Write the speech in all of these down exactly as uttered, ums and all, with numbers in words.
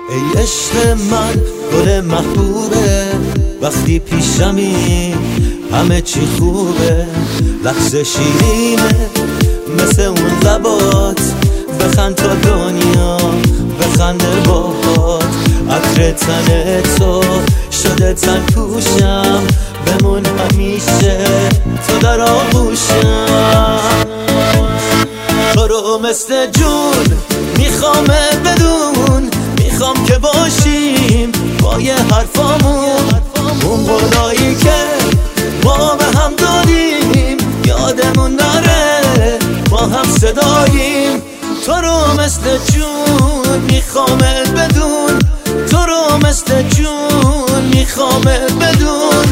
ای عشق من گل محبوبه، وقتی پیشمی همه چی خوبه. لحظه شیرینه مثل اون لبات، بخند تا دنیا بخنده باهات. عطر تن تو شده تن پوشم، بمون همیشه تو در آغوشم. تو رو مثل جون میخوامت بدون، میخوام که باشیم با یه حرفامون. اون قولایی که ما به هم داریم یادمون نره، با هم صداییم. تو رو مثل جون میخوامت بدون، تو رو مثل جون میخوامت بدون.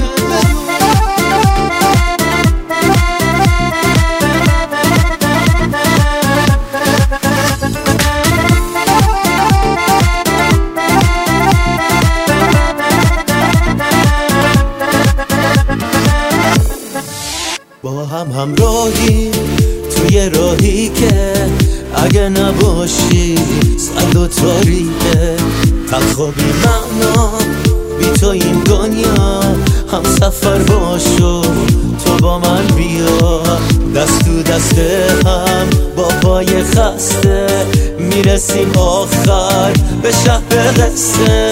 با هم همراهی توی راهی که اگه نباشی سرد و تاریکه. تخوابی معنا بی تو این دنیا، هم سفر باشو تو با من بیا. دست تو دست هم با پای خسته میرسیم آخر به شهر قصه.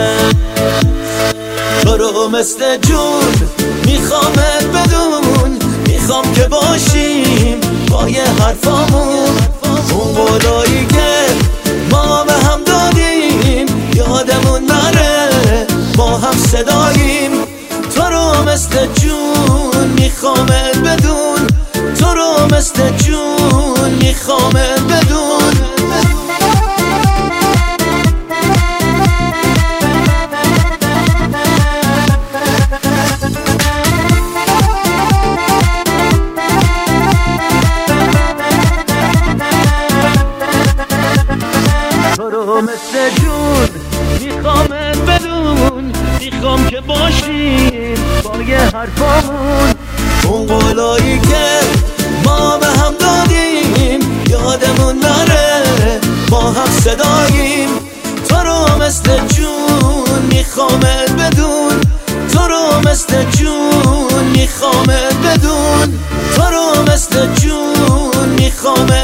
تو رو مثل جون میخوامت بدون، میخوام که باشیم با یه حرفامون. اون قولایی که ما به هم دادیم یادمون نره، با هم صداییم. تو رو مثل جون میخوامت بدون، تو رو مثل جون میخوامت بدون. تو رو مثل جون میخوامت بدون، میخوام که باشیم با یه حرفامون. اون قولایی که ما به هم دادیم یادمون نره، با هم صداییم. تو رو مثل جون میخوامت بدون، تو رو مثل جون میخوامت بدون، تو رو مثل جون میخوامت